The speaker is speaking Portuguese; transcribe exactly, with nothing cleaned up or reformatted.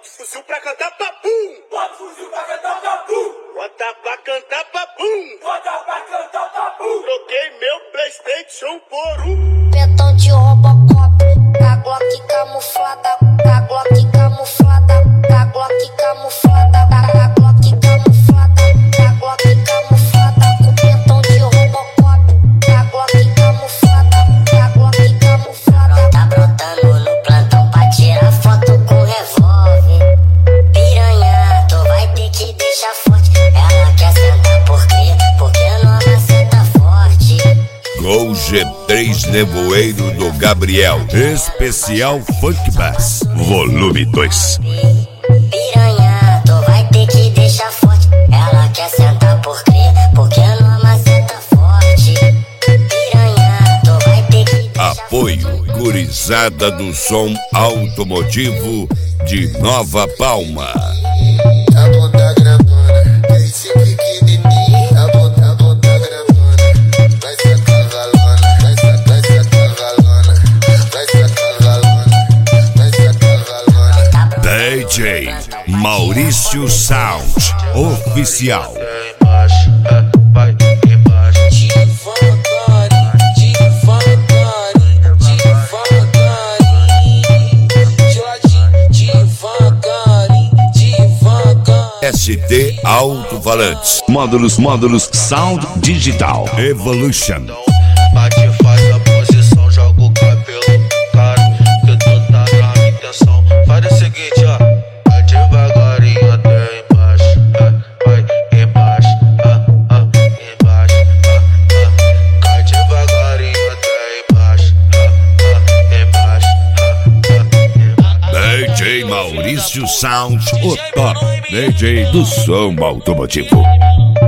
Bota o fuzil pra cantar papum. Bota o fuzil pra cantar papum. Bota pra cantar papum. Bota pra cantar papum. Troquei meu PlayStation por um Petão de Robocop, a Glock camuflada, a Glock camuflada, a Glock camuflada, a Glock camuflada, a Glock camuflada, com petão de Robocop, a Glock camuflada, a Glock camuflada. Tá brotando no plantão pra tirar foto com revólver. Piranha, tu vai ter que deixar forte. Ela quer sentar por quê? Porque nova senta forte. Gol G três Nevoeiro do Gabriel, especial Funk Bass, volume dois. Piranha, tu vai ter que deixar forte. Ela quer sentar por quê? Porque numa senta forte. Piranha, tu vai ter que deixar Apoio forte. Gurizada do Som Automotivo de Nova Palma. A bunda grandona, esse pequenininho. A bunda, a bunda grandona, vai ser cavalona, vai ser, vai ser cavalona, vai ser cavalona, vai ser cavalona. D J Maurício Sound Oficial. Embaixo, é, vai embaixo. Devagarinho, devagarinho, devagarinho, geladinho, devagarinho, devagarinho. S T Alto-Falantes. Módulos, módulos, sound digital. Evolution. Bate, faz a posição, joga o cabelo, cara, que tu tá na intenção. Faz o seguinte, ó, vai devagarinho até embaixo, é, vai embaixo, ah, ah, embaixo, ah, ah. Vai devagarinho até embaixo, ah, ah, embaixo, ah, ah, embaixo. D J Maurício Sound, o top D J do som automotivo.